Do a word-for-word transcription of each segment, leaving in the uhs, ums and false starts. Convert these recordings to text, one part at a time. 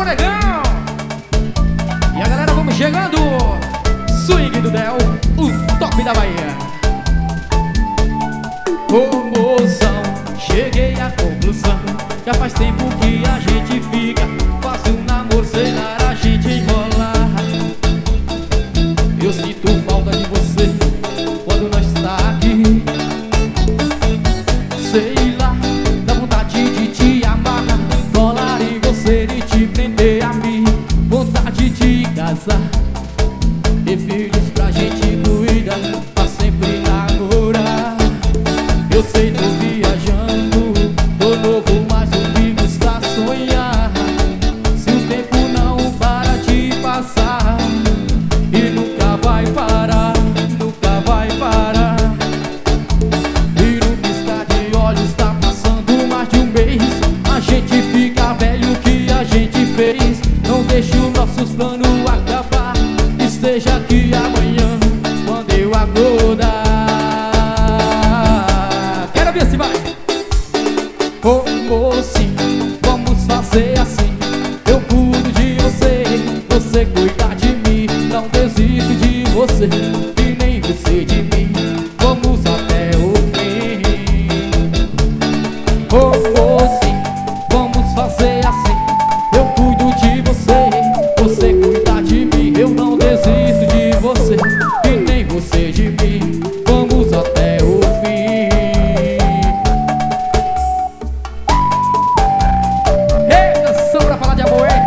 Alô, negão! E a galera, vamos chegando. Swing do Del, o top da Bahia. Ô mozão, cheguei à conclusão. Já faz tempo que a gente fica, faz um namoro, sei lá, a gente enrola. Eu sinto falta de você quando nós está aqui. Sei lá, dá vontade de te amarrar, colar em você e te prender a mim. Vontade de casar, ter filhos pra gente cuidar, pra sempre namorar. Eu sei, tô viajando, tô novo, mas o que custa sonhar? Se o tempo não para de passar, e nunca vai parar, nunca vai parar. E no piscar de olhos tá passando mais de um mês. A gente fica velho, o que a gente fez? Não deixe os nossos planos acabar. Esteja aqui amanhã, quando eu acordar. Quero ver se vai. Ô mocinho, vamos fazer assim. Eu cuido de você, você cuida de mim. Não desisto de você, e nem você de mim. Vamos até o fim. Ô mocinho, vamos fazer assim. Eu cuido de você, você cuida de mim. Eu não desisto de você, e nem você de mim. Vamos até o fim. Ei, canção pra falar de amor, hein?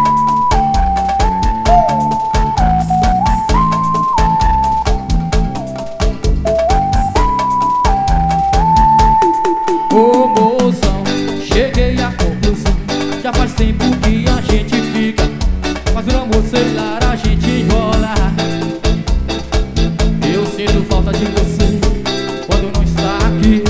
Ô mozão, cheguei à conclusão. Já faz tempo que a gente fica, mas o amor, sei lá, a gente enrola. Eu sinto falta de você quando não está aqui.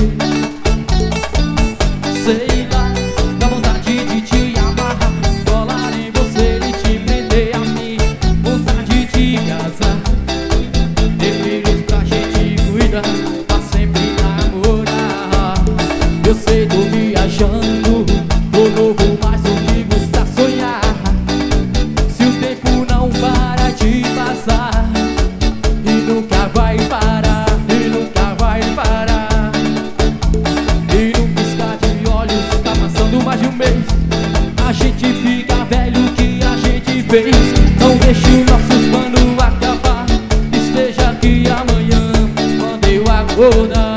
Sei lá, dá vontade de te amarrar, colar em você e te prender a mim. Vontade de casar, ter filhos pra gente cuidar, pra sempre namorar. Eu sei, tô viajando, tô novo, mas o que custa sonhar? Se o tempo não para de passar, e nunca vai parar, e nunca vai parar. E num piscar de olhos tá passando mais de um mês. A gente fica velho, o que a gente fez? Não deixe os nossos planos acabar. Esteja aqui amanhã, quando eu acordar.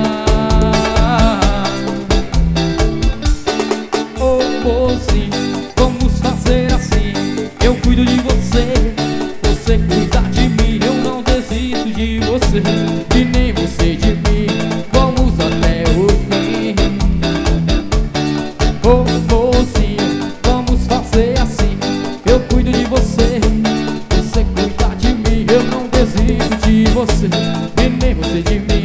Ô mocinho, vamos fazer assim. Eu cuido de você, você cuida de mim. Eu não desisto de você, e nem você de mim. Vamos até o fim. Ô mocinho, vamos fazer assim. Eu cuido de você, você cuida de mim. Eu não desisto de você, e nem você de mim.